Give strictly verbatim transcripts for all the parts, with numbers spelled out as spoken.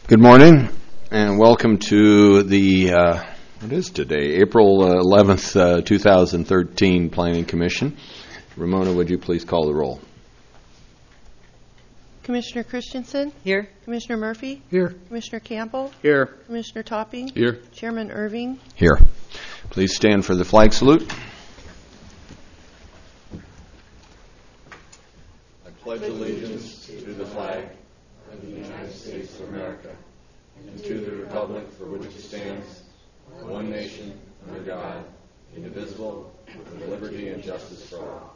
Good morning, and welcome to the, uh, what is today, April eleventh, uh, two thousand thirteen Planning Commission. Ramona, would you please call the roll? Commissioner Christensen? Here. Commissioner Murphy? Here. Commissioner Campbell? Here. Commissioner Topping? Here. Chairman Irving? Here. Please stand for the flag salute. I pledge allegiance to the flag of the United States of America and to the republic for which it stands, one nation, under God, indivisible, with liberty and justice for all.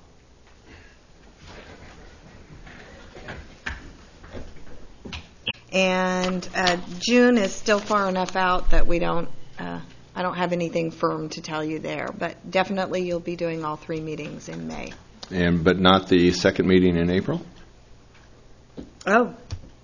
And uh, June is still far enough out that we don't, uh, I don't have anything firm to tell you there, but definitely you'll be doing all three meetings in May. And but not the second meeting in April? Oh.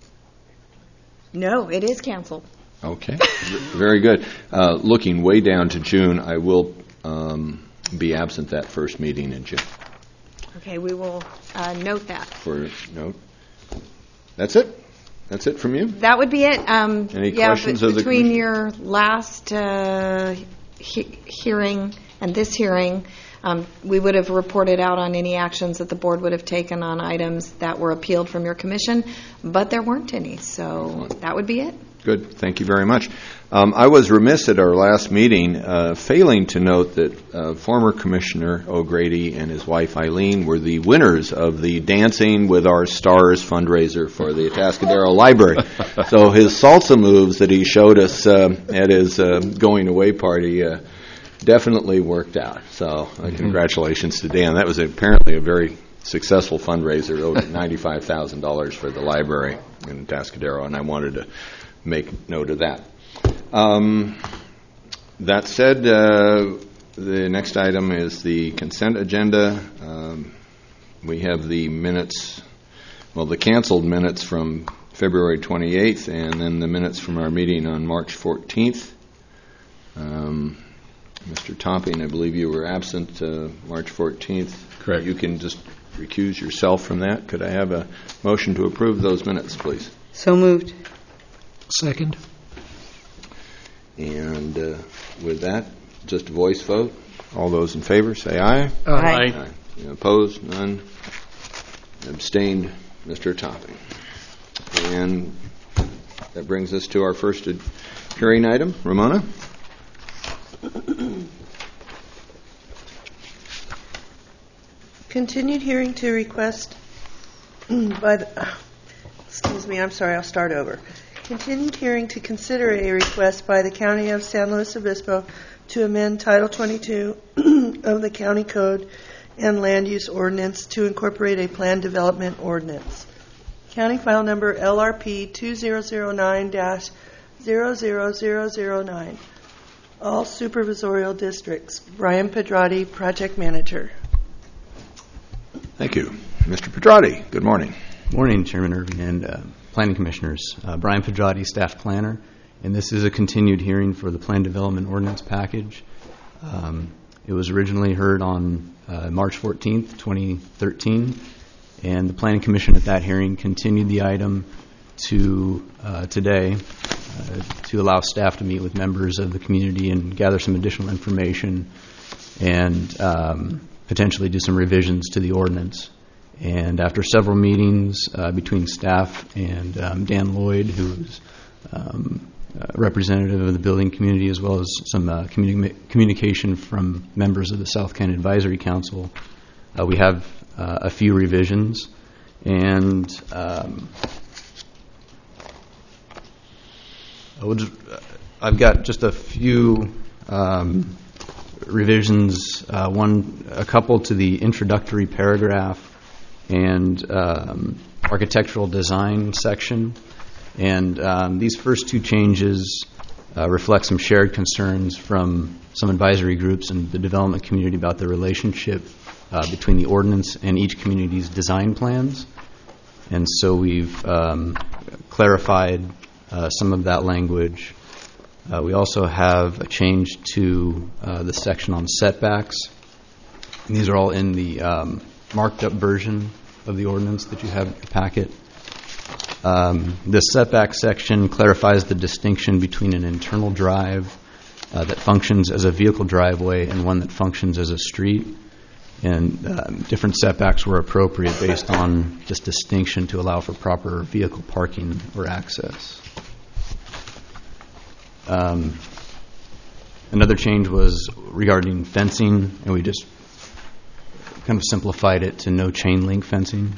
No, it is canceled. Okay, very good. Uh, looking way down to June, I will um, be absent that first meeting in June. Okay, we will uh, note that. For note. That's it? That's it from you? That would be it. Um, Any yeah, questions b- of the between commission? your last uh, he- hearing and this hearing, um, we would have reported out on any actions that the board would have taken on items that were appealed from your commission, but there weren't any, so that would be it. Good. Thank you very much. Um, I was remiss at our last meeting, uh, failing to note that uh, former Commissioner O'Grady and his wife Eileen were the winners of the Dancing with Our Stars fundraiser for the Atascadero Library. So his salsa moves that he showed us uh, at his uh, going away party uh, definitely worked out. So uh, mm-hmm. Congratulations to Dan. That was apparently a very successful fundraiser, over ninety-five thousand dollars for the library in Atascadero, and I wanted to make note of that. Um, that said, uh, the next item is the consent agenda. Um, we have the minutes, well, the canceled minutes from February twenty-eighth, and then the minutes from our meeting on March fourteenth. Um, Mister Topping, I believe you were absent uh, March fourteenth. Correct. You can just recuse yourself from that. Could I have a motion to approve those minutes, please? So moved. Second. And uh, with that, just a voice vote. All those in favor, say aye. Aye. Aye. Aye. Opposed? None. Abstained? Mister Topping. And that brings us to our first ad- hearing item. Ramona? Continued hearing to request by the, uh, excuse me, I'm sorry, I'll start over. Continued hearing to consider a request by the County of San Luis Obispo to amend Title twenty-two of the County Code and Land Use Ordinance to incorporate a Plan Development Ordinance. County File Number L R P two thousand nine dash zero zero zero zero nine. All Supervisorial Districts. Brian Pedrati, Project Manager. Thank you. Mister Pedrati, good morning. Morning, Chairman Irving and uh, Planning Commissioners. Uh, Brian Pedrati, Staff Planner, and this is a continued hearing for the Plan Development Ordinance Package. Um, it was originally heard on uh, March fourteenth, twenty thirteen, and the Planning Commission at that hearing continued the item to uh, today uh, to allow staff to meet with members of the community and gather some additional information and um, potentially do some revisions to the ordinance. And after several meetings uh, between staff and um, Dan Lloyd, who's um, a representative of the building community, as well as some uh, communi- communication from members of the South County Advisory Council, uh, we have uh, a few revisions. And um, I would, uh, I've got just a few um, revisions, uh, one, a couple to the introductory paragraph and um, architectural design section. And um, these first two changes uh, reflect some shared concerns from some advisory groups and the development community about the relationship uh, between the ordinance and each community's design plans. And so we've um, clarified uh, some of that language. Uh, we also have a change to uh, the section on setbacks. And these are all in the um, marked up version of the ordinance that you have in your packet. Um, the setback section clarifies the distinction between an internal drive uh, that functions as a vehicle driveway and one that functions as a street. And um, different setbacks were appropriate based on this distinction to allow for proper vehicle parking or access. Um, another change was regarding fencing, and we just kind of simplified it to no chain link fencing.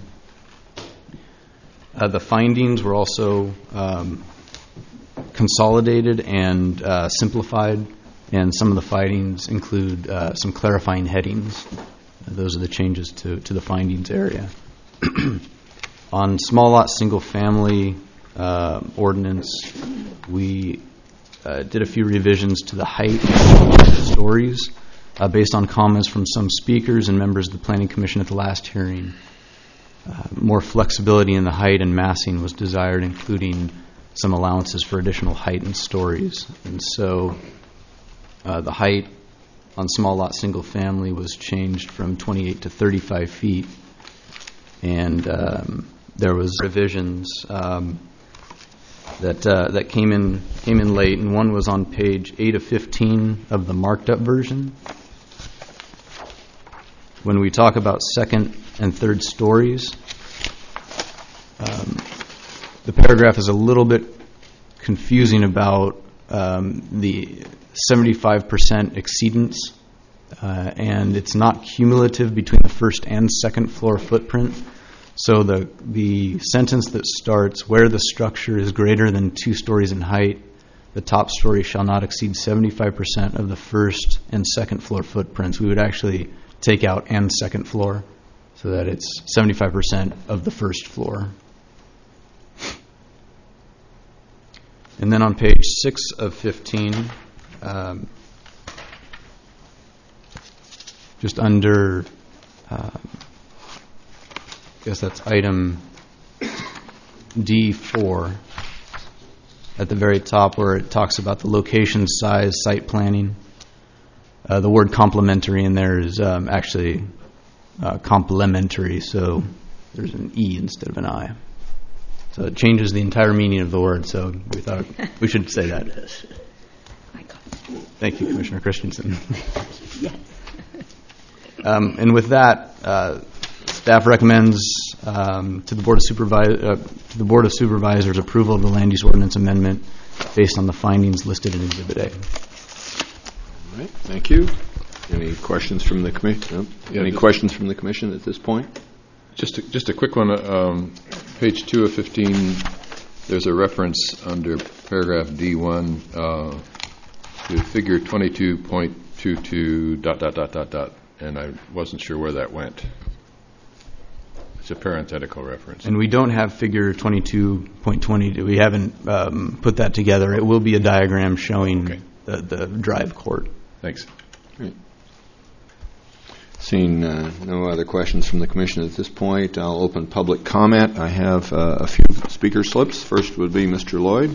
Uh, the findings were also um, consolidated and uh, simplified, and some of the findings include uh, some clarifying headings. Those are the changes to, to the findings area. On small lot single family uh, ordinance, we uh, did a few revisions to the height of stories uh, based on comments from some speakers and members of the Planning Commission at the last hearing. Uh, more flexibility in the height and massing was desired, including some allowances for additional height and stories. And so uh, the height on small lot single family was changed from twenty-eight to thirty-five feet, and um, there was revisions um, that uh, that came in came in late, and one was on page eight of fifteen of the marked up version. When we talk about second and third stories, um, the paragraph is a little bit confusing about um, the seventy-five percent exceedance, uh, and it's not cumulative between the first and second floor footprint. So the the sentence that starts, where the structure is greater than two stories in height, the top story shall not exceed seventy-five percent of the first and second floor footprints. We would actually take out and second floor so that it's seventy-five percent of the first floor. And then on page six of fifteen, um, just under, um, I guess that's item D four, at the very top where it talks about the location, size, site planning. Uh, the word complementary in there is um, actually uh, complementary, so there's an E instead of an I. So it changes the entire meaning of the word, so we thought we should say that. Thank you, Commissioner Christensen. Yes. Um, and with that, uh, staff recommends um, to the Board of Supervi- uh, to the Board of Supervisors approval of the land use ordinance amendment based on the findings listed in Exhibit A. All right, thank you. Any questions from the commission? No? Yeah, Any just, questions from the commission at this point? Just a, just a quick one. Um, page two of fifteen, there's a reference under paragraph D one uh, to figure twenty-two point two two dot, dot, dot, dot, dot, and I wasn't sure where that went. It's a parenthetical reference. And we don't have figure twenty-two point twenty. We haven't um, put that together. It will be a diagram showing okay. the, the drive court. Thanks. Great. Seeing uh, no other questions from the commission at this point, I'll open public comment. I have uh, a few speaker slips. First would be Mister Lloyd,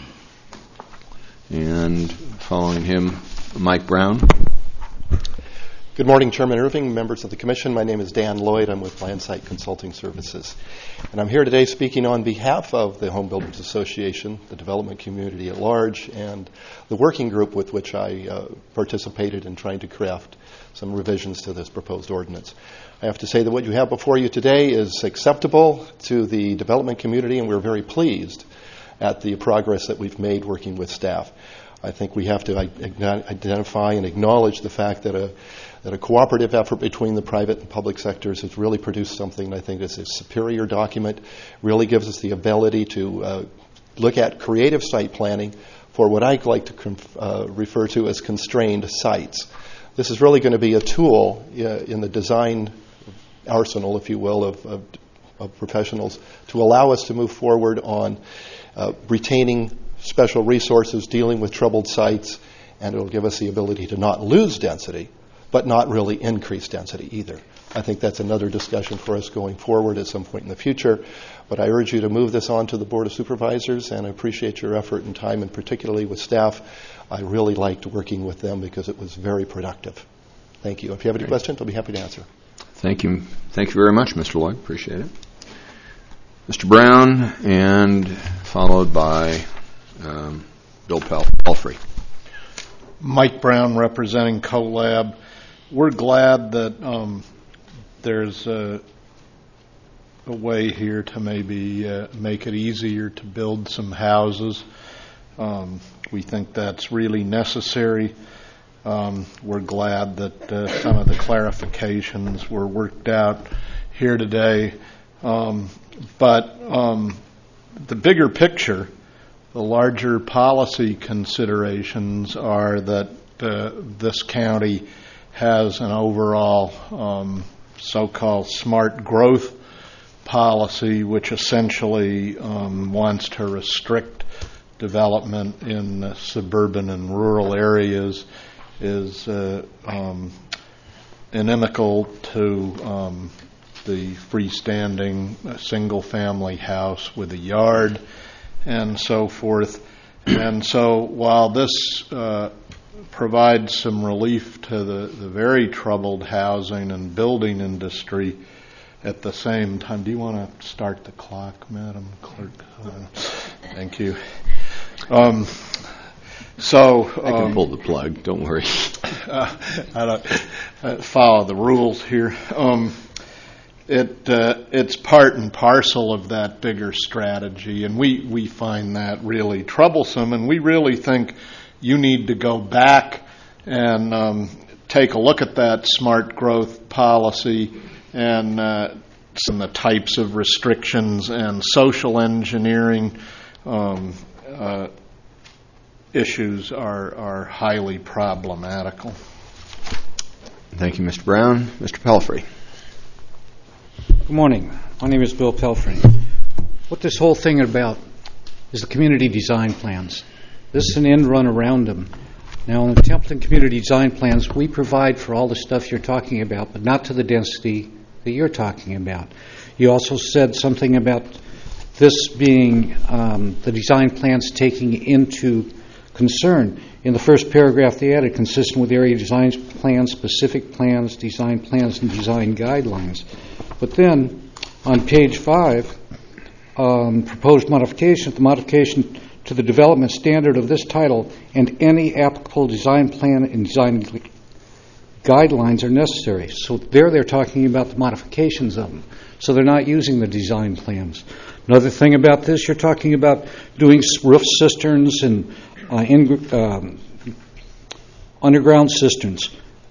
and following him, Mike Brown. Good morning, Chairman Irving, members of the Commission. My name is Dan Lloyd. I'm with Landsite Consulting Services. And I'm here today speaking on behalf of the Home Builders Association, the development community at large, and the working group with which I uh, participated in trying to craft some revisions to this proposed ordinance. I have to say that what you have before you today is acceptable to the development community, and we're very pleased at the progress that we've made working with staff. I think we have to identify and acknowledge the fact that a that a cooperative effort between the private and public sectors has really produced something I think is a superior document, really gives us the ability to uh, look at creative site planning for what I like to conf- uh, refer to as constrained sites. This is really going to be a tool uh, in the design arsenal, if you will, of, of, of professionals to allow us to move forward on uh, retaining special resources, dealing with troubled sites, and it'll give us the ability to not lose density, but not really increase density either. I think that's another discussion for us going forward at some point in the future. But I urge you to move this on to the Board of Supervisors, and I appreciate your effort and time, and particularly with staff. I really liked working with them because it was very productive. Thank you. If you have any questions, I'll be happy to answer. Thank you. Thank you very much, Mister Lloyd. Appreciate it. Mister Brown, and followed by um, Bill Pel- Pelfrey. Mike Brown, representing CoLab. We're glad that um, there's a, a way here to maybe uh, make it easier to build some houses. Um, we think that's really necessary. Um, we're glad that uh, some of the clarifications were worked out here today. Um, but um, the bigger picture, the larger policy considerations are that uh, this county has an overall um, so-called smart growth policy, which essentially um, wants to restrict development in uh, suburban and rural areas, is uh, um, inimical to um, the freestanding uh, single-family house with a yard and so forth. And so while this uh, provides some relief to the, the very troubled housing and building industry, at the same time, do you want to start the clock, Madam Clerk? Uh, thank you. Um, so I can um, pull the plug, don't worry. uh, I don't uh, follow the rules here. Um, it uh, it's part and parcel of that bigger strategy, and we, we find that really troublesome, and we really think you need to go back and um, take a look at that smart growth policy and uh, some of the types of restrictions and social engineering um, uh, issues are, are highly problematical. Thank you, Mister Brown. Mister Pelfrey. Good morning. My name is Bill Pelfrey. What this whole thing about is the community design plans. This is an end run around them. Now, in the Templeton community design plans, we provide for all the stuff you're talking about, but not to the density that you're talking about. You also said something about this being um, the design plans taking into concern. In the first paragraph, they added consistent with area design plans, specific plans, design plans, and design guidelines. But then, on page five, um, proposed modification, the modification to the development standard of this title and any applicable design plan and design guidelines are necessary. So there they're talking about the modifications of them. So they're not using the design plans. Another thing about this, you're talking about doing roof cisterns and uh, in, um, underground cisterns.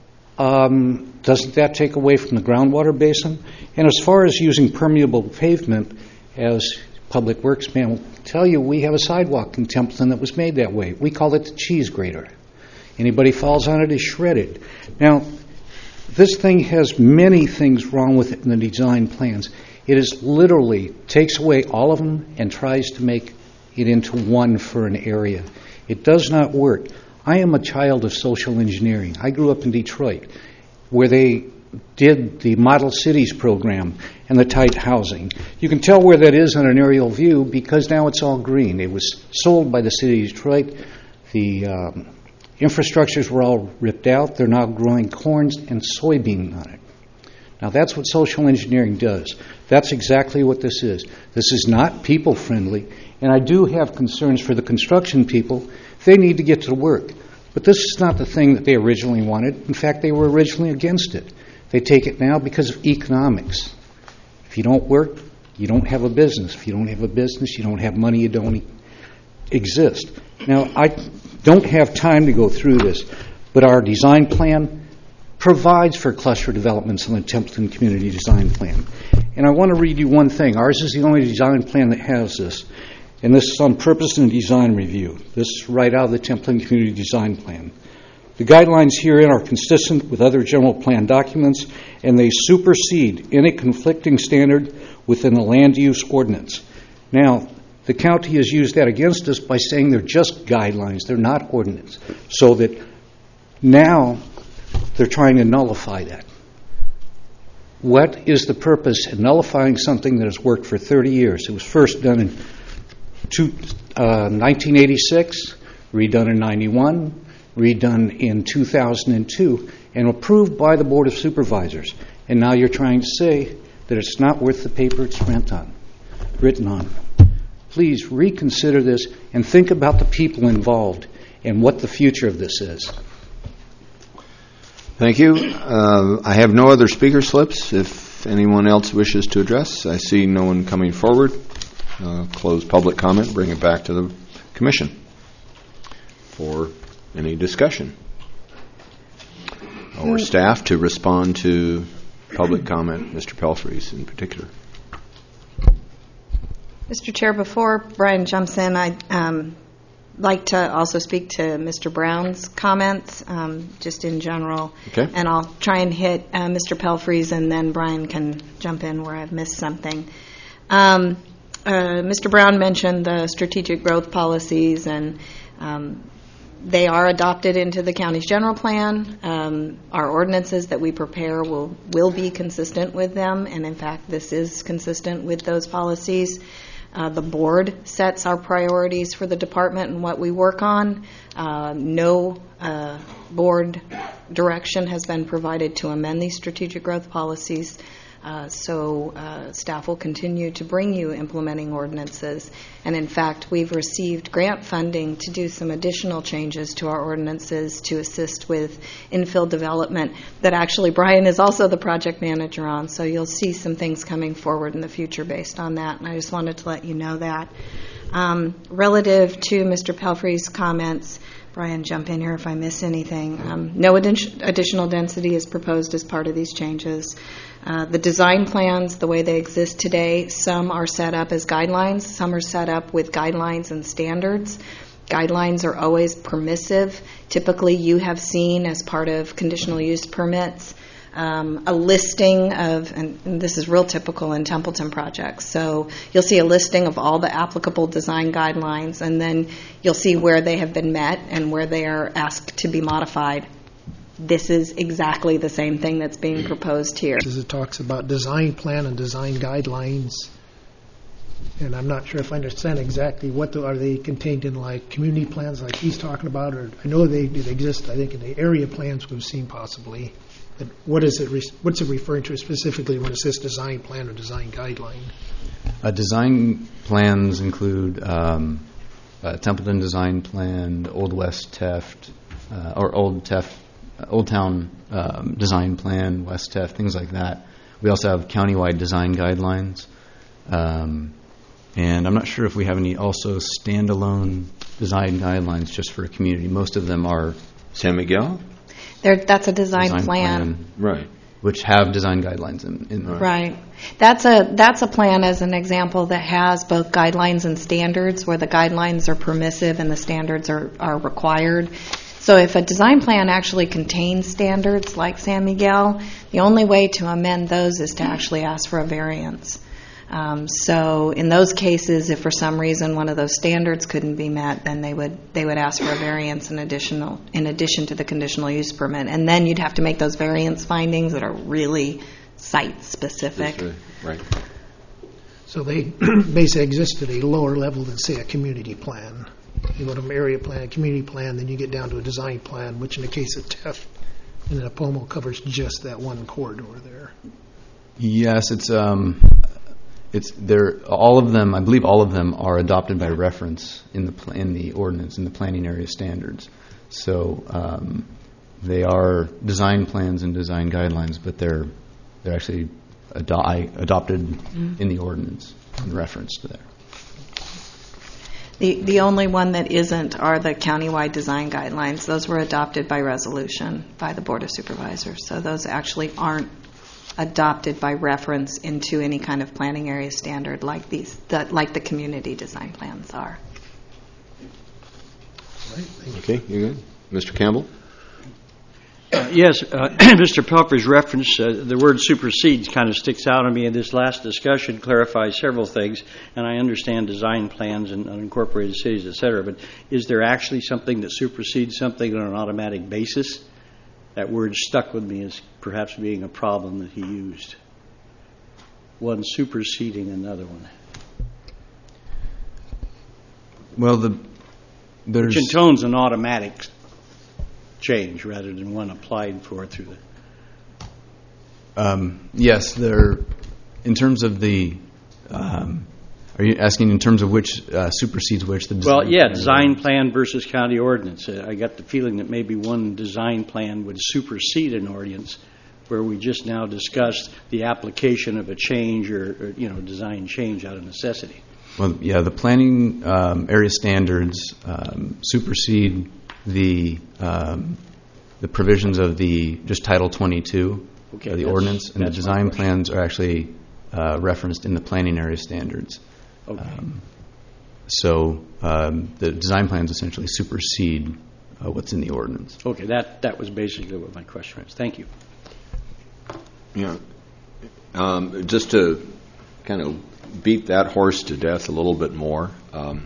Um, doesn't that take away from the groundwater basin? And as far as using permeable pavement, as Public Works man will tell you, we have a sidewalk in Templeton that was made that way. We call it the cheese grater. Anybody falls on it is shredded. Now, this thing has many things wrong with it in the design plans. It is literally takes away all of them and tries to make it into one for an area. It does not work. I am a child of social engineering. I grew up in Detroit, where they did the Model Cities program and the tight housing. You can tell where that is on an aerial view because now it's all green. It was sold by the city of Detroit. The um, infrastructures were all ripped out. They're now growing corns and soybean on it. Now that's what social engineering does. That's exactly what this is. This is not people-friendly, and I do have concerns for the construction people. They need to get to work. But this is not the thing that they originally wanted. In fact, they were originally against it. They take it now because of economics. If you don't work, you don't have a business. If you don't have a business, you don't have money, you don't e- exist. Now, I don't have time to go through this, but our design plan provides for cluster developments in the Templeton Community Design Plan. And I want to read you one thing. Ours is the only design plan that has this. And this is on purpose and design review. This is right out of the Templeton Community Design Plan. The guidelines herein are consistent with other general plan documents, and they supersede any conflicting standard within the land use ordinance. Now, the county has used that against us by saying they're just guidelines, they're not ordinance, so that now they're trying to nullify that. What is the purpose in nullifying something that has worked for thirty years? It was first done in two, uh, nineteen eighty-six, redone in ninety-one, redone in two thousand two, and approved by the Board of Supervisors. And now you're trying to say that it's not worth the paper it's printed on. written on. Please reconsider this and think about the people involved and what the future of this is. Thank you. Uh, I have no other speaker slips. If anyone else wishes to address, I see no one coming forward. Uh, close public comment, bring it back to the Commission for any discussion. Or staff to respond to public comment, Mister Pelfrey's in particular. Mister Chair, before Brian jumps in, I'd um, like to also speak to Mister Brown's comments, um, just in general. Okay. And I'll try and hit uh, Mister Pelfrey's, and then Brian can jump in where I've missed something. Um, uh, Mister Brown mentioned the strategic growth policies, and um, they are adopted into the county's general plan. Um, our ordinances that we prepare will, will be consistent with them, and in fact, this is consistent with those policies. Uh, the board sets our priorities for the department and what we work on. Uh, no uh, board direction has been provided to amend these strategic growth policies. Uh, so uh, staff will continue to bring you implementing ordinances. And in fact, we've received grant funding to do some additional changes to our ordinances to assist with infill development that actually Brian is also the project manager on. So you'll see some things coming forward in the future based on that. And I just wanted to let you know that. Um, relative to Mister Pelfrey's comments, Brian, jump in here if I miss anything. Um, no addi- additional density is proposed as part of these changes. Uh, the design plans, the way they exist today, some are set up as guidelines, some are set up with guidelines and standards. Guidelines are always permissive. Typically, you have seen as part of conditional use permits um, a listing of, and, and this is real typical in Templeton projects, so you'll see a listing of all the applicable design guidelines, and then you'll see where they have been met and where they are asked to be modified. This is exactly the same thing that's being proposed here. It talks about design plan and design guidelines, and I'm not sure if I understand exactly what the, are they contained in, like community plans like he's talking about, or I know they, they exist, I think, in the area plans we've seen possibly. But what is it? What's it referring to specifically when it says design plan or design guideline? Uh, design plans include um, uh, Templeton Design Plan, Old West Teft, uh, or Old Teft, uh, Old Town um, Design Plan, West Teft, things like that. We also have countywide design guidelines, um, and I'm not sure if we have any also standalone design guidelines just for a community. Most of them are San Miguel. There, that's a design, design plan. plan, Right. which have design guidelines in, in them. Right. That's a that's a plan, as an example, that has both guidelines and standards, where the guidelines are permissive and the standards are, are required. So if a design plan actually contains standards like San Miguel, the only way to amend those is to actually ask for a variance. Um, so in those cases, if for some reason one of those standards couldn't be met, then they would they would ask for a variance in additional in addition to the conditional use permit, and then you'd have to make those variance findings that are really site specific. Right. right. So they basically exist at a lower level than, say, a community plan. You go to an area plan, a community plan, then you get down to a design plan, which in the case of Teft and then Apomo covers just that one corridor there. Yes, it's um, it's there. All of them, I believe, all of them are adopted by reference in the pl- in the ordinance in the planning area standards. So um, they are design plans and design guidelines, but they're they're actually ado- I adopted mm-hmm. in the ordinance in reference to there. The the only one that isn't are the countywide design guidelines. Those were adopted by resolution by the Board of Supervisors. So those actually aren't adopted by reference into any kind of planning area standard like these, the, like the community design plans are. Right, okay, you good? Mister Campbell? Uh, yes, uh, Mister Pelfrey's reference, uh, the word supersedes kind of sticks out on me, and this last discussion clarifies several things, and I understand design plans and unincorporated cities, et cetera, but is there actually something that supersedes something on an automatic basis? That word stuck with me as perhaps being a problem that he used. One superseding another one. Well, the there's... Which intones an automatic change rather than one applied for through the... Um, yes, there. In terms of the um, Are you asking in terms of which uh, supersedes which? The design Well, yeah, plan design plan versus county ordinance. Uh, I got the feeling that maybe one design plan would supersede an ordinance, where we just now discussed the application of a change or, or you know, design change out of necessity. Well, yeah, the planning um, area standards um, supersede the um, the provisions of the just Title twenty-two Okay, of the that's- ordinance, and the that's my design question. plans are actually uh, referenced in the planning area standards. Okay. Um, so um, the design plans essentially supersede uh, what's in the ordinance. Okay, that, that was basically what my question was. Thank you. Yeah. Um, just to kind of beat that horse to death a little bit more, um,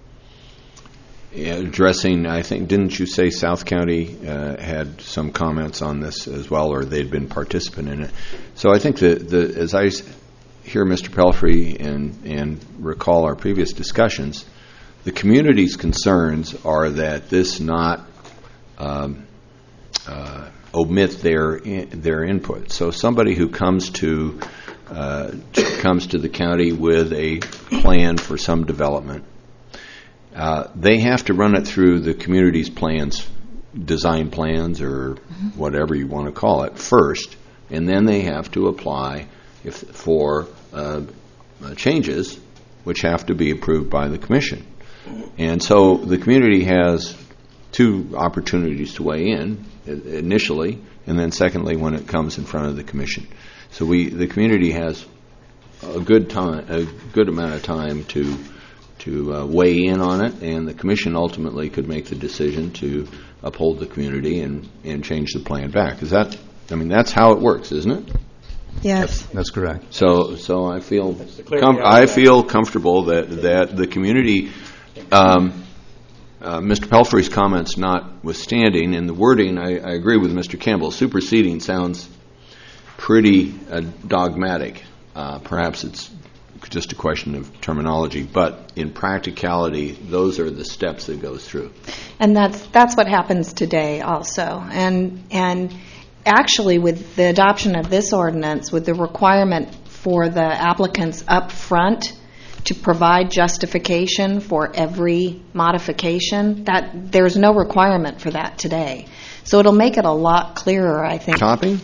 addressing, I think, didn't you say South County uh, had some comments on this as well, or they'd been participant in it? So I think that the, as I hear Mister Pelfrey and, and recall our previous discussions, the community's concerns are that this not um, uh, omit their in, their input. So somebody who comes to uh, comes to the county with a plan for some development, uh, they have to run it through the community's plans, design plans, or whatever you want to call it, first, and then they have to apply if for uh, uh, changes, which have to be approved by the commission. And so the community has two opportunities to weigh in, initially, and then secondly when it comes in front of the commission. So we, the community has a good time, a good amount of time to to uh, weigh in on it, and the commission ultimately could make the decision to uphold the community and, and change the plan back. Is that? I mean, that's how it works, isn't it? Yes. That's correct. So, so I feel clear com- the I outcome. feel comfortable that that the community, um, uh, Mister Pelfrey's comments notwithstanding, in the wording, I, I agree with Mister Campbell. Superseding sounds pretty uh, dogmatic. Uh, perhaps it's just a question of terminology, but in practicality, those are the steps that goes through. And that's that's what happens today also. And and actually with the adoption of this ordinance, with the requirement for the applicants up front to provide justification for every modification, that there's no requirement for that today. So it'll make it a lot clearer, I think. Topping?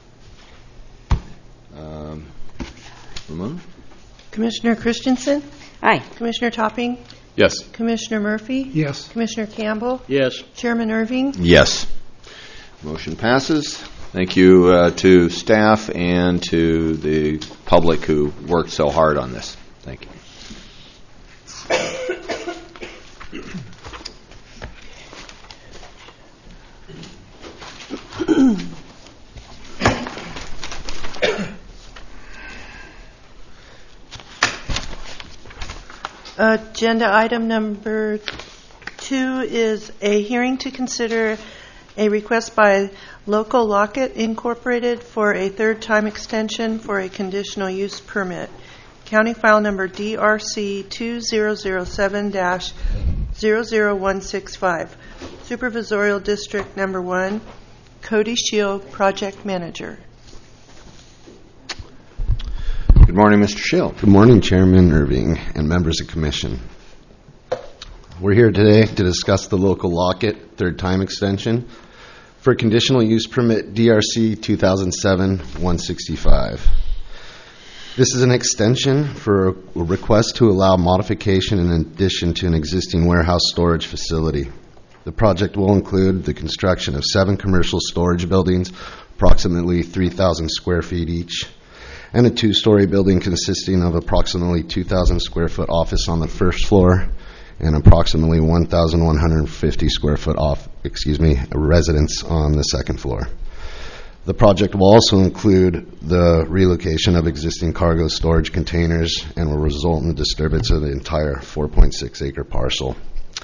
Um, Ramona? Commissioner Christensen? Aye. Commissioner Topping? Yes. Commissioner Murphy? Yes. Commissioner Campbell? Yes. Chairman Irving? Yes. Motion passes. Thank you uh, to staff and to the public who worked so hard on this. Thank you. Agenda item number two is a hearing to consider a request by Local Lockett Incorporated for a third time extension for a conditional use permit. County file number D R C two zero zero seven dash zero zero one six five. Supervisorial District Number one, Cody Shield, Project Manager. Good morning, Mister Schill. Good morning, Chairman Irving and members of Commission. We're here today to discuss the Local Lockett third time extension for conditional use permit D R C two thousand seven dash one sixty-five. This is an extension for a request to allow modification in addition to an existing warehouse storage facility. The project will include the construction of seven commercial storage buildings, approximately three thousand square feet each, and a two-story building consisting of approximately two thousand square foot office on the first floor and approximately one thousand one hundred fifty square foot off, excuse me, residence on the second floor. The project will also include the relocation of existing cargo storage containers and will result in the disturbance of the entire four point six acre parcel.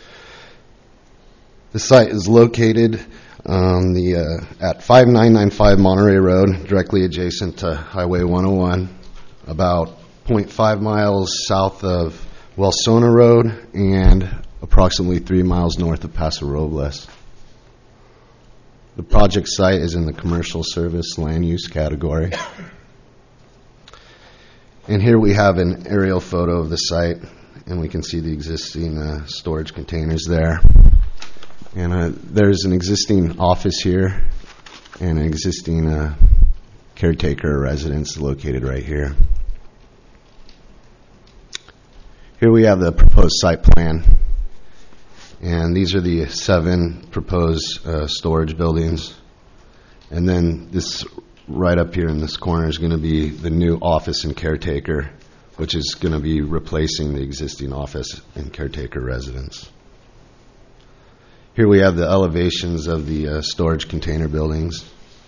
The site is located on the uh, at five nine nine five Monterey Road, directly adjacent to Highway one oh one, about zero point five miles south of Welsona Road and approximately three miles north of Paso Robles. The project site is in the commercial service land use category. And here we have an aerial photo of the site, and we can see the existing uh, storage containers there. And uh, there's an existing office here and an existing uh, caretaker residence located right here. Here we have the proposed site plan, and these are the seven proposed uh, storage buildings. And then this right up here in this corner is going to be the new office and caretaker, which is going to be replacing the existing office and caretaker residence. Here we have the elevations of the uh, storage container buildings.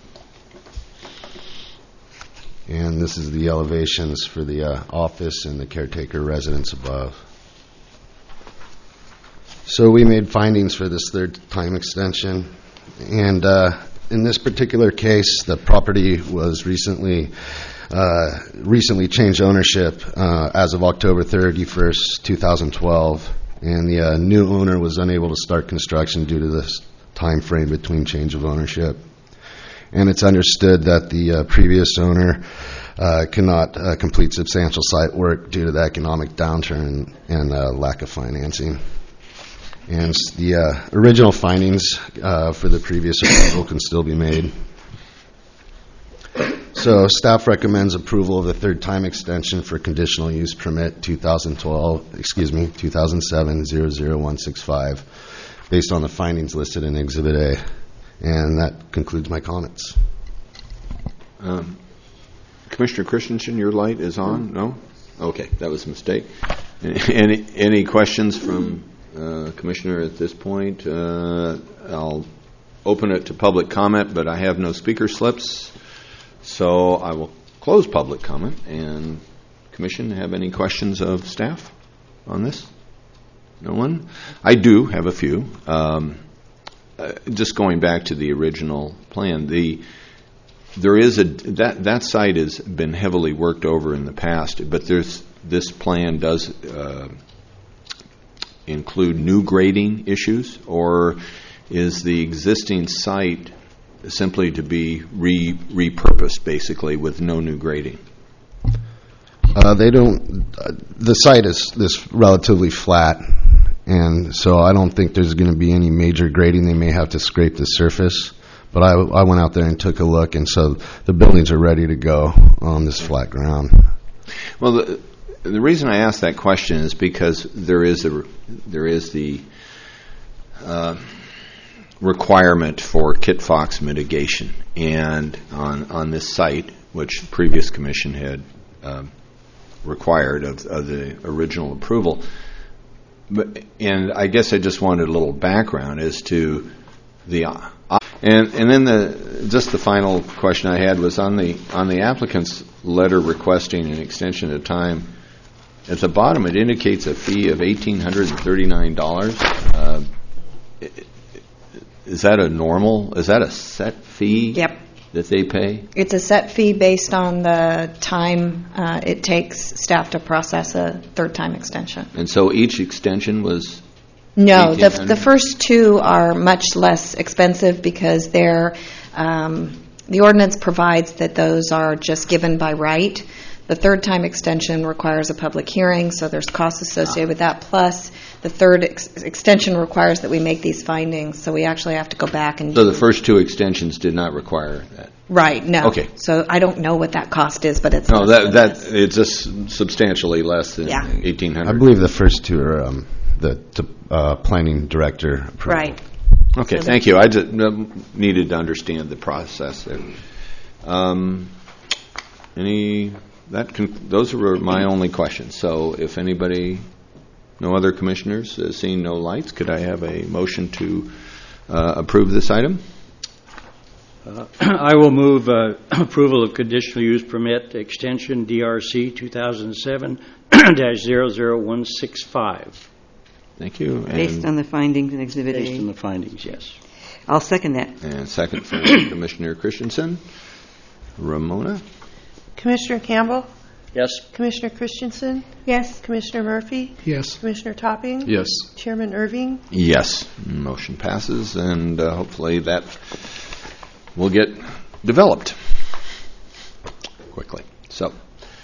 And this is the elevations for the uh, office and the caretaker residence above. So we made findings for this third time extension. And uh, in this particular case, the property was recently uh, recently changed ownership uh, as of October thirty-first, two thousand twelve. And the uh, new owner was unable to start construction due to this time frame between change of ownership. And it's understood that the uh, previous owner uh, cannot uh, complete substantial site work due to the economic downturn and uh, lack of financing. And the uh, original findings uh, for the previous approval can still be made. So staff recommends approval of the third time extension for conditional use permit two thousand twelve, excuse me, two thousand seven zero zero one six five, based on the findings listed in Exhibit A. And that concludes my comments. Um, Commissioner Christensen, your light is on? No? Okay, that was a mistake. Any, any questions from uh, Commissioner at this point? Uh, I'll open it to public comment, but I have no speaker slips. So I will close public comment. And Commission, have any questions of staff on this? No one? I do have a few. Um, uh, just going back to the original plan, the there is a that that site has been heavily worked over in the past, but there's this plan does uh, include new grading issues, or is the existing site simply to be re repurposed, basically, with no new grading? Uh, they don't. Uh, the site is this relatively flat, and so I don't think there's going to be any major grading. They may have to scrape the surface, but I, I went out there and took a look, and so the buildings are ready to go on this flat ground. Well, the, the reason I ask that question is because there is a there is the uh, requirement for Kit Fox mitigation, and on on this site, which the previous commission had um, required of, of the original approval. But, and I guess I just wanted a little background as to the uh, and and then the just the final question I had was on the on the applicant's letter requesting an extension of time. At the bottom, it indicates a fee of eighteen hundred and thirty nine dollars. Uh, is that a normal? Is that a set fee? Yep. That they pay? It's a set fee based on the time uh, it takes staff to process a third time extension. And so each extension was? No, the the first two are much less expensive because they're um, the ordinance provides that those are just given by right. The third time extension requires a public hearing, so there's costs associated with that. Plus, the third ex- extension requires that we make these findings, so we actually have to go back and. So the first two extensions did not require that. Right. No. Okay. So I don't know what that cost is, but it's no less that than that this. it's just substantially less than Yeah. eighteen hundred. I believe the first two are um, the uh, planning director approval. Right. Okay. So Thank you. I just needed to understand the process there. Um, any. That con- those were my only questions. So if anybody, no other commissioners, uh, seeing no lights, could I have a motion to uh, approve this item? Uh, I will move uh, approval of conditional use permit extension D R C two thousand seven dash zero zero one six five. Thank you. And Based on the findings in Exhibit A. Based on the findings, yes. I'll second that. And second from Commissioner Christensen. Ramona? Commissioner Campbell? Yes. Commissioner Christensen? Yes. Commissioner Murphy? Yes. Commissioner Topping? Yes. Chairman Irving? Yes. Motion passes, and uh, hopefully that will get developed quickly. So,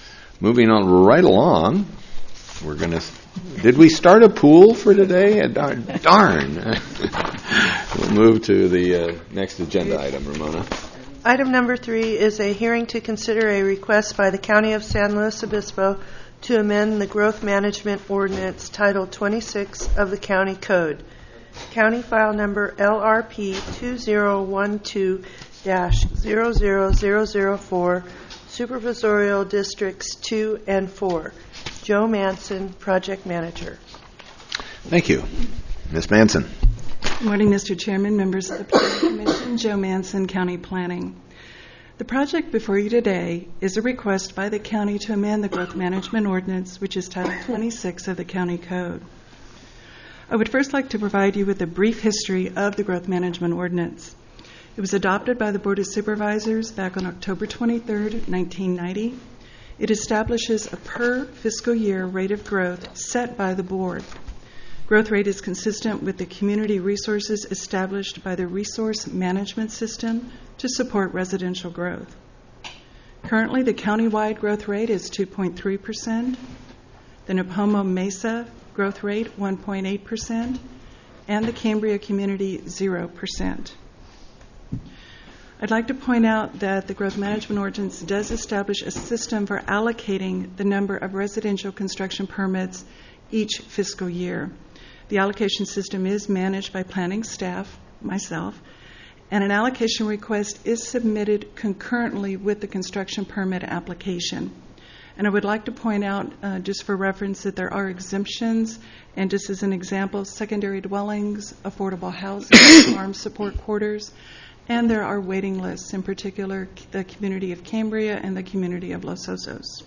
moving on right along, we're going to. Did we start a pool for today? Uh, darn. darn. We'll move to the uh, next agenda item, Ramona. Item number three is a hearing to consider a request by the County of San Luis Obispo to amend the Growth Management Ordinance Title twenty-six of the County Code. County File Number L R P two zero one two dash zero zero zero zero four, Supervisorial Districts two and four. Joe Manson, Project Manager. Thank you. Miz Manson. Good morning, Mister Chairman, members of the Planning Commission. Joe Manson, County Planning. The project before you today is a request by the county to amend the Growth Management Ordinance, which is Title twenty-six of the County Code. I would first like to provide you with a brief history of the Growth Management Ordinance. It was adopted by the Board of Supervisors back on October twenty-third, nineteen ninety. It establishes a per fiscal year rate of growth set by the board. Growth rate is consistent with the community resources established by the Resource Management System to support residential growth. Currently, the countywide growth rate is two point three percent, the Nipomo Mesa growth rate one point eight percent, and the Cambria community zero percent. I'd like to point out that the Growth Management Ordinance does establish a system for allocating the number of residential construction permits each fiscal year. The allocation system is managed by planning staff, myself, and an allocation request is submitted concurrently with the construction permit application. And I would like to point out, uh, just for reference, that there are exemptions, and just as an example, secondary dwellings, affordable housing, farm support quarters, and there are waiting lists, in particular the community of Cambria and the community of Los Osos.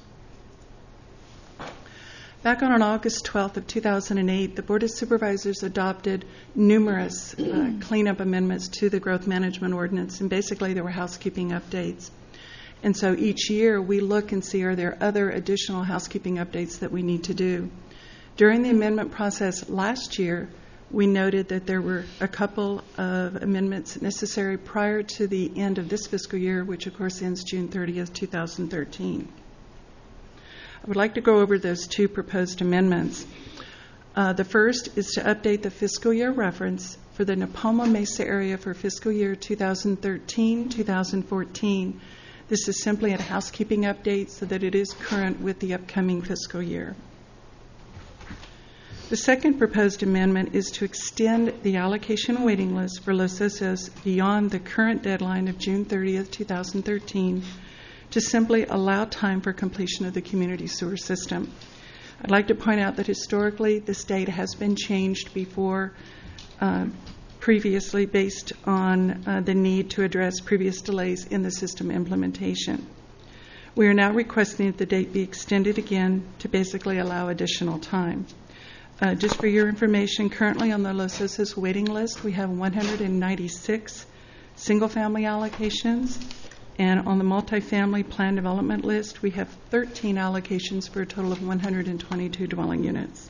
Back on August twelfth of two thousand eight, the Board of Supervisors adopted numerous uh, cleanup amendments to the Growth Management Ordinance, and basically there were housekeeping updates. And so each year we look and see, are there other additional housekeeping updates that we need to do? During the amendment process last year, we noted that there were a couple of amendments necessary prior to the end of this fiscal year, which of course ends June thirtieth, two thousand thirteen. I would like to go over those two proposed amendments. Uh, the first is to update the fiscal year reference for the Nipomo Mesa area for fiscal year two thousand thirteen to two thousand fourteen. This is simply a housekeeping update so that it is current with the upcoming fiscal year. The second proposed amendment is to extend the allocation waiting list for Los Osos beyond the current deadline of June thirtieth, two thousand thirteen, to simply allow time for completion of the community sewer system. I'd like to point out that historically this date has been changed before, uh, previously based on uh, the need to address previous delays in the system implementation. We are now requesting that the date be extended again to basically allow additional time. Uh, just for your information, currently on the Los Osos waiting list, we have one hundred ninety-six single-family allocations, and on the multifamily plan development list, we have thirteen allocations for a total of one hundred twenty-two dwelling units.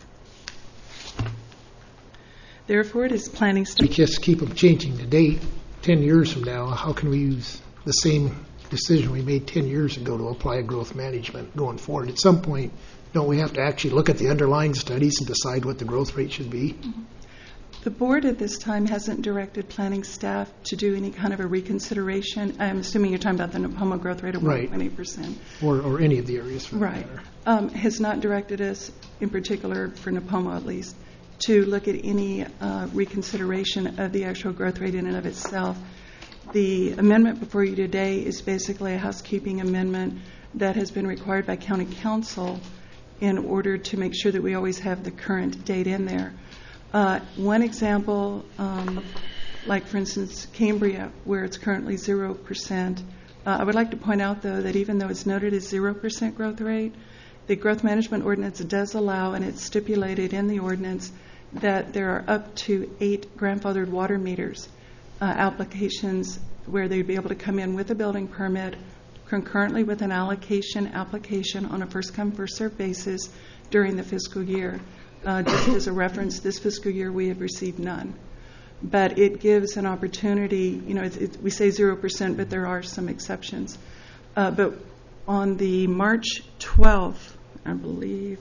Therefore, it is planning staff. We just keep them changing the date ten years from now. How can we use the same decision we made ten years ago to apply growth management going forward? At some point, don't we have to actually look at the underlying studies and decide what the growth rate should be? Mm-hmm. The board at this time hasn't directed planning staff to do any kind of a reconsideration. I'm assuming you're talking about the Nipomo growth rate of right. one point eight percent. Or, or any of the areas for right. that matter. Um, has not directed us, in particular for Nipomo at least, to look at any uh, reconsideration of the actual growth rate in and of itself. The amendment before you today is basically a housekeeping amendment that has been required by county council in order to make sure that we always have the current date in there. Uh, one example, um, like for instance Cambria, where it's currently zero percent, uh, I would like to point out though that even though it's noted as zero percent growth rate, the Growth Management Ordinance does allow, and it's stipulated in the ordinance, that there are up to eight grandfathered water meters uh, applications where they'd be able to come in with a building permit concurrently with an allocation application on a first-come, first-served basis during the fiscal year. Uh, just as a reference, this fiscal year we have received none. But it gives an opportunity, you know, it, it, we say zero percent, but there are some exceptions. Uh, but on the March twelfth, I believe,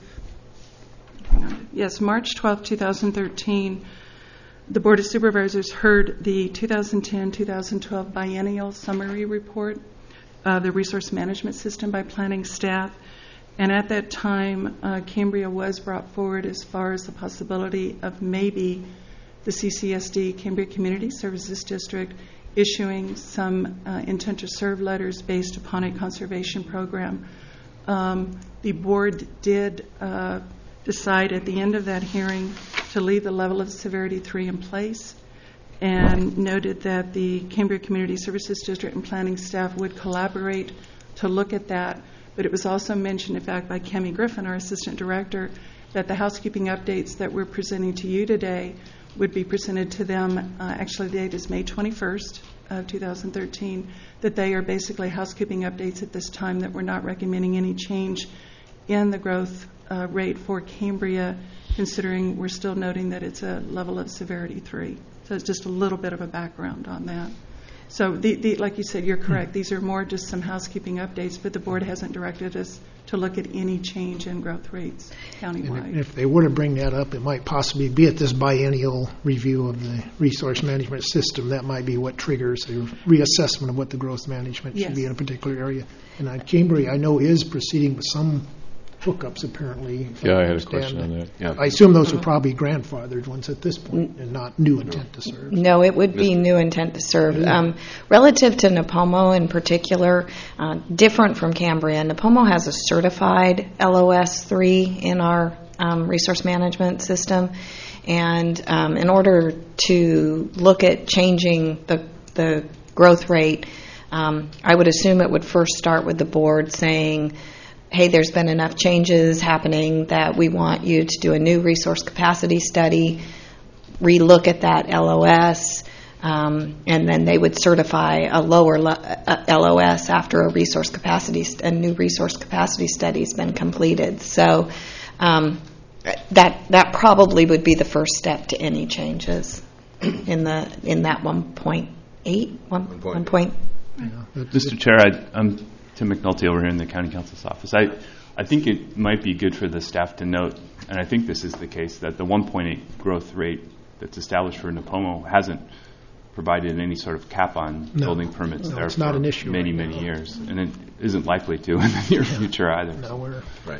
hang on. yes, March twelfth, two thousand thirteen, the Board of Supervisors heard the two thousand ten to two thousand twelve biennial summary report of the resource management system by planning staff. And at that time, uh, Cambria was brought forward as far as the possibility of maybe the C C S D, Cambria Community Services District, issuing some uh, intent to serve letters based upon a conservation program. Um, the board did uh, decide at the end of that hearing to leave the level of severity three in place, and noted that the Cambria Community Services District and planning staff would collaborate to look at that. But it was also mentioned, in fact, by Cami Griffin, our assistant director, that the housekeeping updates that we're presenting to you today would be presented to them. Uh, actually, the date is May twenty-first of two thousand thirteen, that they are basically housekeeping updates at this time, that we're not recommending any change in the growth uh, rate for Cambria, considering we're still noting that it's a level of severity three. So it's just a little bit of a background on that. So, the, the, like you said, you're correct. These are more just some housekeeping updates, but the board hasn't directed us to look at any change in growth rates countywide. And if they were to bring that up, it might possibly be at this biennial review of the resource management system. That might be what triggers a reassessment of what the growth management Yes. should be in a particular area. And uh, Cambria, I know, is proceeding with some hookups, apparently. Yeah, I had a question on that. Yeah. I assume those are probably grandfathered ones at this point and not new intent to serve. No, it would be new intent to serve. Um, relative to Napomo in particular, uh, different from Cambria, Napomo has a certified L O S three in our um, resource management system. And um, in order to look at changing the, the growth rate, um, I would assume it would first start with the board saying, hey, there's been enough changes happening that we want you to do a new resource capacity study, relook at that L O S, um, and then they would certify a lower le- uh, L O S after a resource capacity, st- a new resource capacity study has been completed. So um, that that probably would be the first step to any changes in the in that one point eight, one, one point. Yeah, Mister Chair, I, I'm Tim McNulty over here in the County Council's office. I, I think it might be good for the staff to note, and I think this is the case, that the one point eight growth rate that's established for Napomo hasn't provided any sort of cap on No. building permits No, there it's for not an issue many, right many now. years, and it isn't likely to in the near future either. No, we're, Right.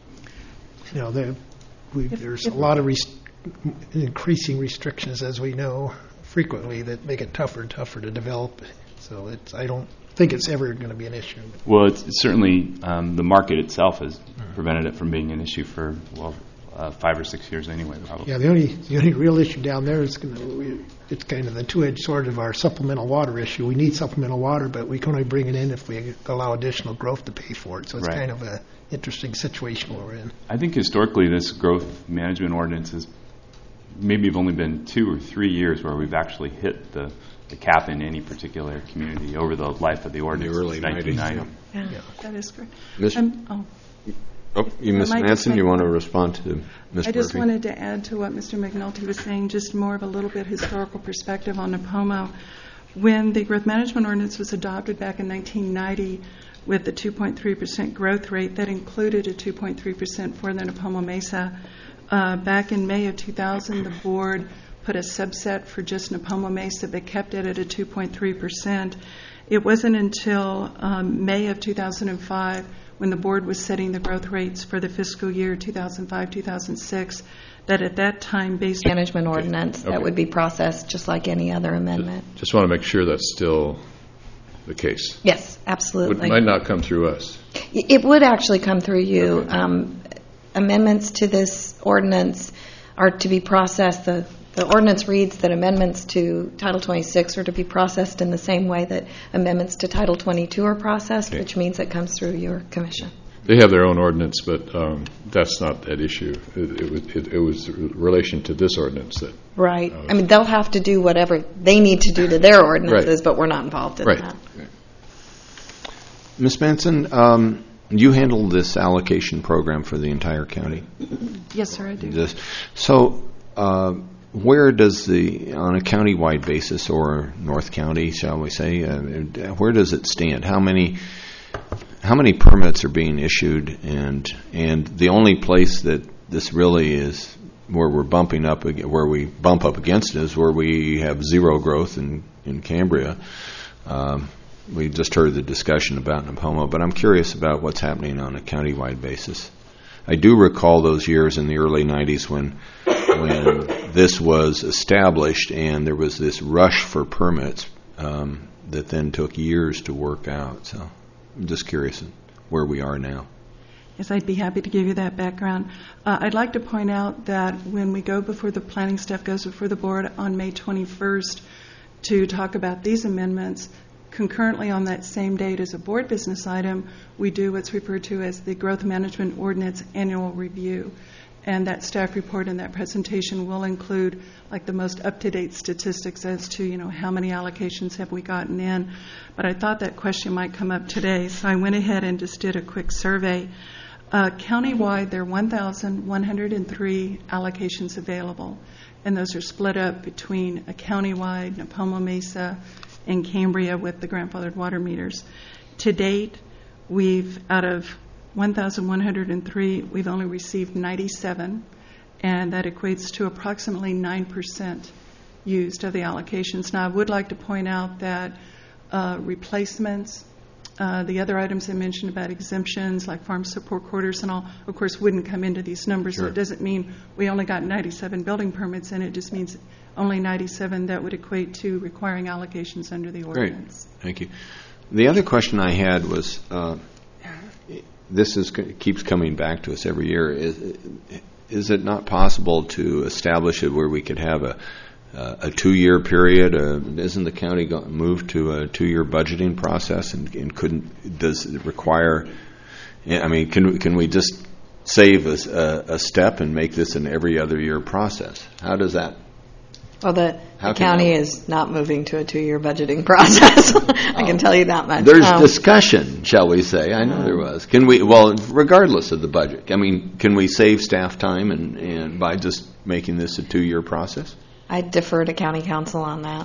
you know, there, we, If- there's if- a lot of rest- increasing restrictions, as we know, frequently, that make it tougher and tougher to develop. So it's, I don't think it's ever going to be an issue. Well, it's, it's certainly um, the market itself has prevented it from being an issue for, well, uh, five or six years anyway, probably. Yeah, the only the only real issue down there is going to, it's kind of the two-edged sword of our supplemental water issue. We need supplemental water, but we can only bring it in if we allow additional growth to pay for it. So it's Right. kind of a interesting situation we're in. I think historically this growth management ordinance has maybe have only been two or three years where we've actually hit the, the cap in any particular community over the life of the ordinance. early since nineteen ninety. nineties, Yeah, that is correct. Miss- Um, oh. Oh, you, Miz Mike, Manson, you Mike- want to respond to Miz I just Murphy? wanted to add to what Mister McNulty was saying, just more of a little bit historical perspective on Napomo. When the growth management ordinance was adopted back in nineteen ninety with the two point three percent growth rate, that included a two point three percent for the Napomo Mesa. Uh, back in May of two thousand, the board put a subset for just Napomo Mesa, but kept it at a two point three percent. It wasn't until um, May of two thousand five, when the board was setting the growth rates for the fiscal year two thousand five two thousand six, that at that time, based on Management ordinance that Okay. would be processed just like any other amendment. Just want to make sure that's still the case. Yes, It absolutely. might not come through us. It would actually come through you. Um, amendments to this ordinance are to be processed. The, the ordinance reads that amendments to Title twenty-six are to be processed in the same way that amendments to Title twenty-two are processed, Okay. which means it comes through your commission. They have their own ordinance, but um, that's not that issue. It, it, was- it, it was in relation to this ordinance that. Right. Oh, I mean, they'll have to do whatever they need to do to their ordinances, Right. but we're not involved in Right. that. Miz Manson, um, you handle this allocation program for the entire county. Yes, sir, I do. This, so, uh, where does the, on a county-wide basis, or North County, shall we say, uh, where does it stand? How many how many permits are being issued, and and the only place that this really is where we're bumping up, ag- where we bump up against it is where we have zero growth in, in Cambria. Um, we just heard the discussion about Napomo, but I'm curious about what's happening on a countywide basis. I do recall those years in the early nineties when when this was established and there was this rush for permits um, that then took years to work out. So I'm just curious where we are now. Yes, I'd be happy to give you that background. Uh, I'd like to point out that when we go before the planning staff goes before the board on May twenty-first to talk about these amendments, concurrently on that same date as a board business item, we do what's referred to as the Growth Management Ordinance Annual Review. And that staff report and that presentation will include like the most up-to-date statistics as to, you know, how many allocations have we gotten in. But I thought that question might come up today, so I went ahead and just did a quick survey. Uh, countywide, there are one thousand one hundred three allocations available, and those are split up between a countywide, Napomo Mesa, and Cambria with the grandfathered water meters. To date, we've, out of one thousand one hundred three, we've only received ninety-seven, and that equates to approximately nine percent used of the allocations. Now, I would like to point out that uh, replacements, uh, the other items I mentioned about exemptions, like farm support quarters and all, of course, wouldn't come into these numbers. Sure. So it doesn't mean we only got ninety-seven building permits, and it just means only ninety-seven that would equate to requiring allocations under the ordinance. Great. Thank you. The other question I had was, uh, this is keeps coming back to us every year. Is, is it not possible to establish it where we could have a uh, a two-year period? Uh, isn't the county go- moved to a two-year budgeting process, and, and couldn't does it require? I mean, can can we just save a, a step and make this an every other year process? How does that? Well, the, How the can county that- is not moving to a two-year budgeting process. I can tell you that much. There's Um, discussion, shall we say? I know there was. Can we? Well, regardless of the budget, I mean, can we save staff time and, and by just making this a two-year process? I defer to county council on that.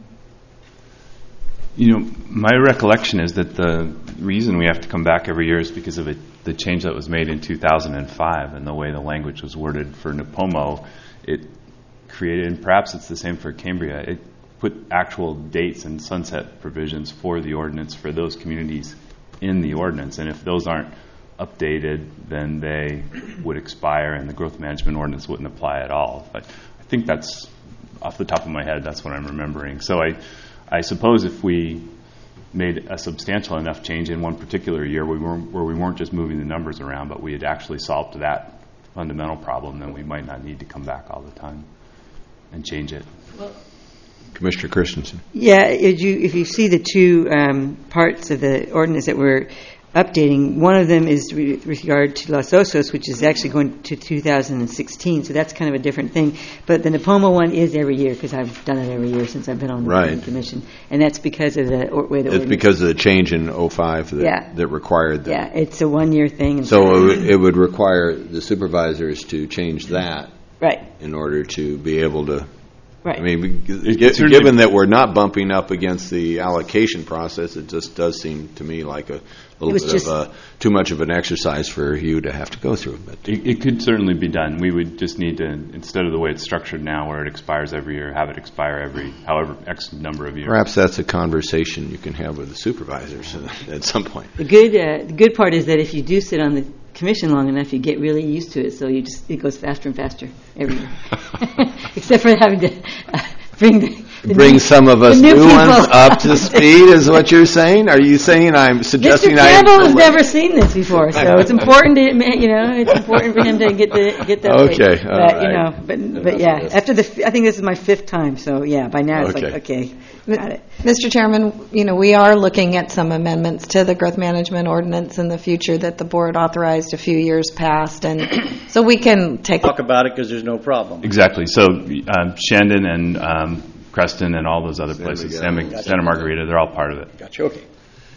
You know, my recollection is that the reason we have to come back every year is because of it, the change that was made in two thousand five and the way the language was worded for Napomo. It created, and perhaps it's the same for Cambria, it put actual dates and sunset provisions for the ordinance for those communities in the ordinance. And if those aren't updated, then they would expire and the growth management ordinance wouldn't apply at all. But I think that's, off the top of my head, that's what I'm remembering. So I, I suppose if we made a substantial enough change in one particular year we weren't, where we weren't just moving the numbers around, but we had actually solved that fundamental problem, then we might not need to come back all the time and change it. Commissioner Christensen. Yeah, if you, if you see the two um, parts of the ordinance that we're updating, one of them is re- with regard to Los Osos, which is actually going to two thousand sixteen, so that's kind of a different thing. But the Napomo one is every year, because I've done it every year since I've been on the Right. commission, and that's because of the or- way the It's ordinance. because of the change in oh five that, Yeah. that required that. Yeah, it's a one-year thing. And So it would, it would require the supervisors to change that right, in order to be able to. right. I mean, It- gi- it's certainly- given that we're not bumping up against the allocation process, it just does seem to me like a little was bit just- of a, too much of an exercise for you to have to go through. But It, it could certainly be done. We would just need to, instead of the way it's structured now where it expires every year, have it expire every, however, X number of years. perhaps that's a conversation you can have with the supervisors at some point. The good, uh, the good part is that if you do sit on the commission long enough, you get really used to it. So you just it goes faster and faster every year, except for having to uh, bring the, the Bring new, some of us the new new ones people. up to speed, is what you're saying? Are you saying I'm Mister suggesting I Campbell has am? never seen this before, so it's important to you know it's important for him to get the get that. Okay, right. all but you right. know, but Enough but of yeah, this. after the f- I think this is my fifth time, so yeah, by now it's Okay. like okay, got it. Mister Chairman, you know, we are looking at some amendments to the growth management ordinance in the future that the board authorized a few years past, and so we can take Talk about it because there's no problem. Exactly. So um, Shandon and um, Creston and all those other places, Santa, Miguel. Santa Margarita, they're all part of it. Gotcha, okay.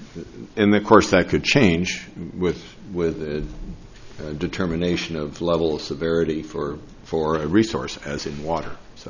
And of course, that could change with with a, a determination of level of severity for for a resource, as in water. So,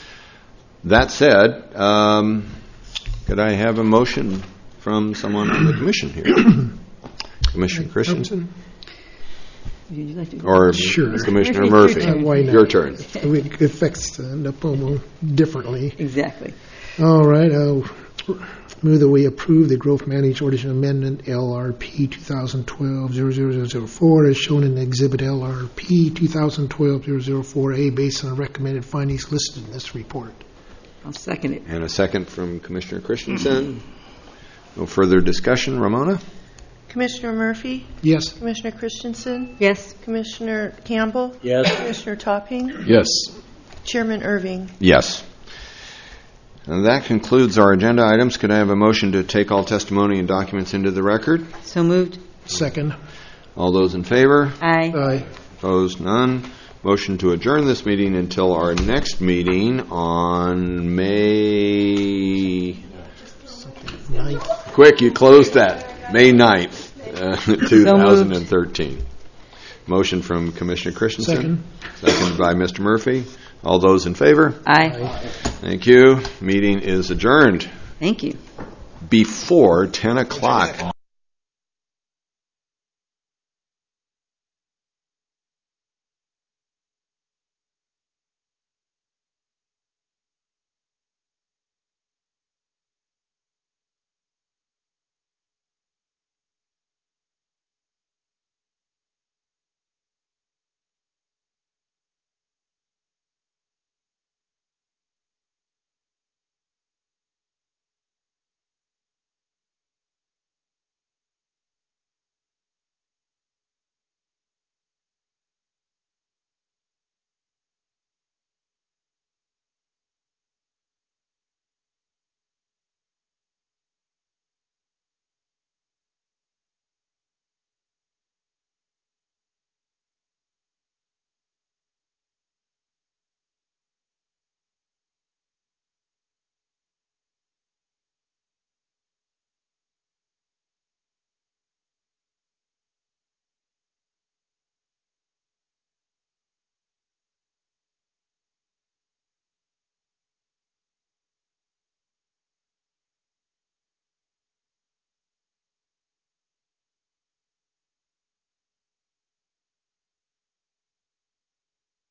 that said, um, could I have a motion from someone on the commission here? Commissioner Christensen? Would you like to go? Or Sure. Commissioner Murphy? Uh, why not? Your turn. It affects uh, Napomo differently. Exactly. All right, I'll move that we approve the Growth Managed Ordinance Amendment L R P twenty twelve dash zero zero zero zero four as shown in Exhibit L R P twenty twelve dash zero zero four A based on the recommended findings listed in this report. I'll second it. And a second from Commissioner Christensen. No further discussion. Ramona? Commissioner Murphy? Yes. Commissioner Christensen? Yes. Commissioner Campbell? Yes. Commissioner Topping? Yes. Chairman Irving? Yes. And that concludes our agenda items. Could I have a motion to take all testimony and documents into the record? So moved. Second. All those in favor? Aye. Aye. Opposed? None. Motion to adjourn this meeting until our next meeting on May... Ninth. Quick, you closed that. May ninth, uh, twenty thirteen. Motion from Commissioner Christensen. Second. Seconded by Mister Murphy. All those in favor? Aye. Thank you. Meeting is adjourned Thank you. before ten o'clock.